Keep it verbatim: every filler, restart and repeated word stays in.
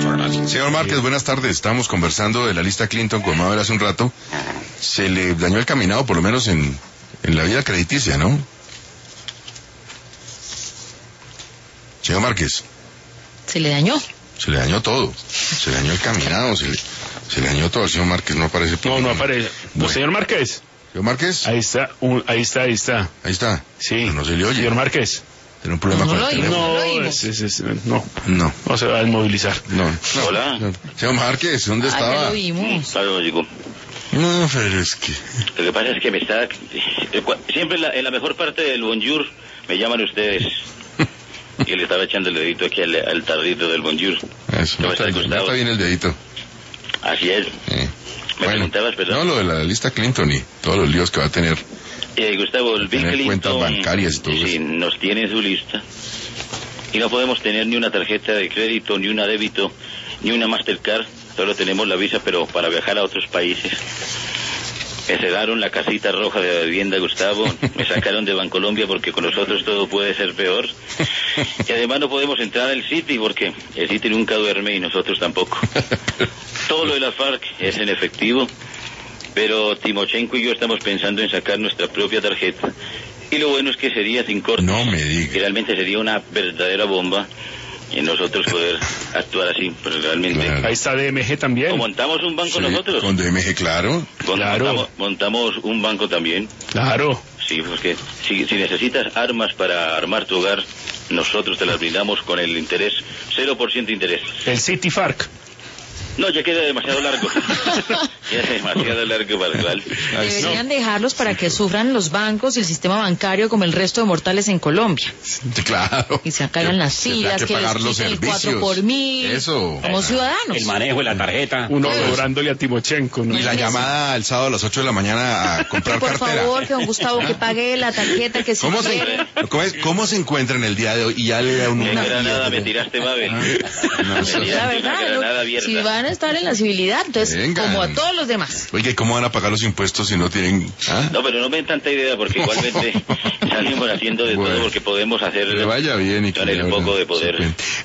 Señor Márquez, buenas tardes. Estamos conversando de la lista Clinton con Mabel hace un rato. Se le dañó el caminado, por lo menos en, en la vida crediticia, ¿no? Señor Márquez. ¿Se le dañó? Se le dañó todo. Se le dañó el caminado, se le, se le dañó todo. El señor Márquez no aparece. No, no aparece. Bueno. Señor Márquez. Señor Márquez. Ahí está, un, ahí está, ahí está. Ahí está. Sí. Pero no se le oye. Señor Márquez. Tiene un problema no, con no el lo teléfono. No, es, es, es, no, no, no se va a desmovilizar. No, no. Hola. No. Señor Márquez, ¿dónde Ah, estaba? ya lo vimos. Claro, llegó. No, pero es que... Lo que pasa es que me está... Siempre en la, en la mejor parte del bonjour me llaman ustedes. Y le estaba echando el dedito aquí al, al tarrito del bonjour. Eso, ¿Cómo está, está, Gustavo? está bien el dedito. Así es. Eh. ¿Me Bueno, preguntabas, perdón? no, lo de la lista Clinton y todos los líos que va a tener. Eh, Gustavo, el Bill Tener Clinton... cuentas bancarias y todo sí, eso. nos tiene en su lista. Y no podemos tener ni una tarjeta de crédito, ni una débito, ni una Mastercard. Solo tenemos la visa, pero para viajar a otros países. Me cerraron la casita roja de la vivienda, Gustavo. Me sacaron de Bancolombia porque con nosotros todo puede ser peor. Y además no podemos entrar al Citi porque el Citi nunca duerme y nosotros tampoco. Todo lo de la FARC es en efectivo, pero Timochenko y yo estamos pensando en sacar nuestra propia tarjeta. Y lo bueno es que sería sin cortes. No me diga. Y realmente sería una verdadera bomba y nosotros poder actuar así, pero realmente... Claro. Ahí está D M G también. ¿O montamos un banco Sí, nosotros? con D M G, claro. Con- Claro. Montamos, montamos un banco también. Claro. Sí, porque si, si necesitas armas para armar tu hogar, nosotros te las brindamos con el interés, cero por ciento interés. El City Farc. No, ya queda demasiado largo. Ya es demasiado largo para igual. Deberían dejarlos para que sufran los bancos y el sistema bancario como el resto de mortales en Colombia. Sí, claro. Y se acaban las Tendrá filas, que, pagar les los quiten el servicios. cuatro por mil. Eso. Como ciudadanos. El manejo de la tarjeta. Uno Eso. cobrándole a Timochenko, ¿no? Y la llamada el sábado a las ocho de la mañana a comprar Por cartera. favor, que don Gustavo que pague la tarjeta que si ¿Cómo quiere. se, ¿cómo, es, ¿Cómo se encuentra en el día de hoy? Y ya le da un... En una Granada me tiraste, Mabel. No, Me eso- tiraste La una verdad, granada lo- abierta. si van a estar en la civilidad, entonces Vengan. como a todos los demás. Oye, ¿cómo van a pagar los impuestos si no tienen...? ¿Ah? No, pero no me den tanta idea porque igualmente salimos haciendo de Bueno. todo porque podemos hacer Que le vaya bien y que con le el abran poco de su poder. cuenta.